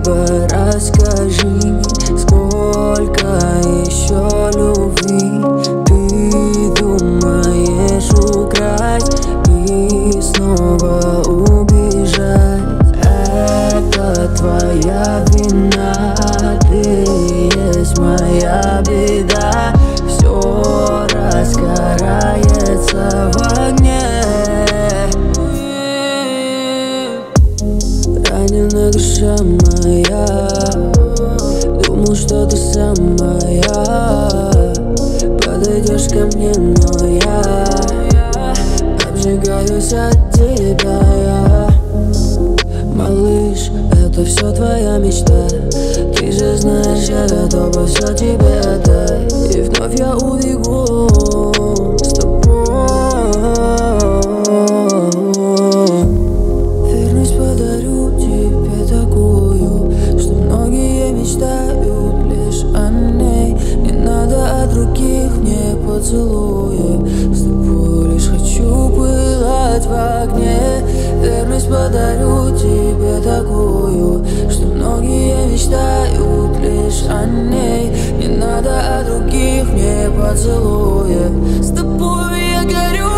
бы расскажи, сколько еще любви ты думаешь украсть и снова убежать? Это твоя вина, ты есть моя беда. Все раскарается в огне. Ранена душа моя, думал, что ты самая подойдешь ко мне, но я обжигаюсь от тебя. Малыш, это все твоя мечта. Ты же знаешь, я готова все тебе отдать. И вновь я убегу с тобой. Верность подарю тебе такую, что многие мечтают лишь о ней. Не надо от других мне поцелуев, с тобой лишь хочу пылать в огне. Верность подарю тебе такую, что многие мечтают лишь о ней. Не надо от других мне поцелуев, с тобой я горю.